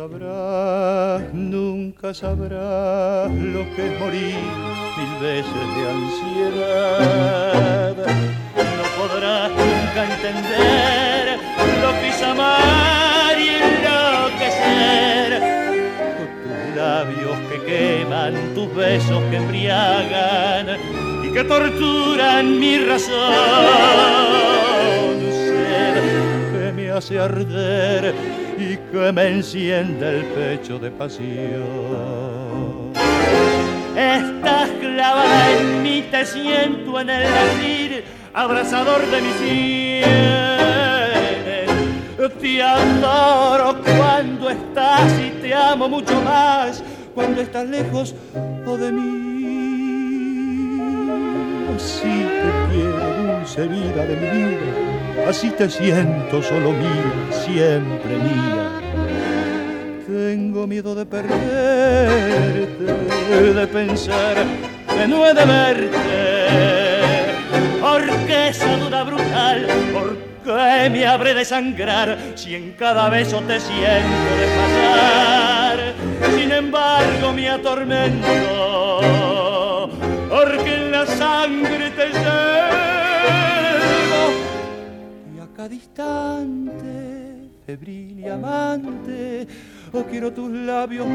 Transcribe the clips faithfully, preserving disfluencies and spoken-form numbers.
sabrás, nunca sabrás lo que es morir mil veces de ansiedad. No podrás nunca entender lo que es amar y enloquecer. Con tus labios que queman, tus besos que embriagan y que torturan mi razón. Sed que me hace arder y que me enciende el pecho de pasión. Estás clavada en mí, te siento en el latir abrazador de mis sienes. Te adoro cuando estás y te amo mucho más cuando estás lejos o de mí. Así te quiero, dulce vida de mi vida, así te siento solo mía, siempre mía. Tengo miedo de perderte, de pensar que no he de verte, porque esa duda brutal, ¿por qué me habré de sangrar si en cada beso te siento desmayar? Sin embargo me atormento, porque en la sangre te llevo y a cada instante, febril y amante, oh, quiero tus labios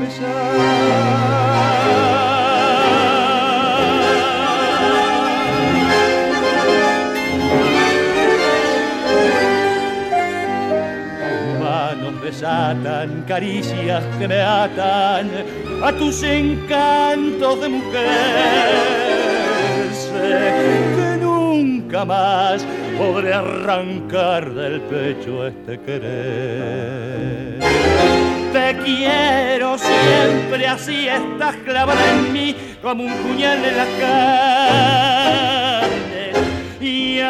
besar. Desatan caricias que me atan a tus encantos de mujer. Sé que nunca más podré arrancar del pecho este querer. Te quiero siempre así, estás clavada en mí como un puñal en la carne y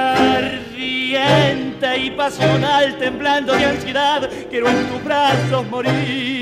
ardiente y pasional, temblando de ansiedad, quiero en tus brazos morir.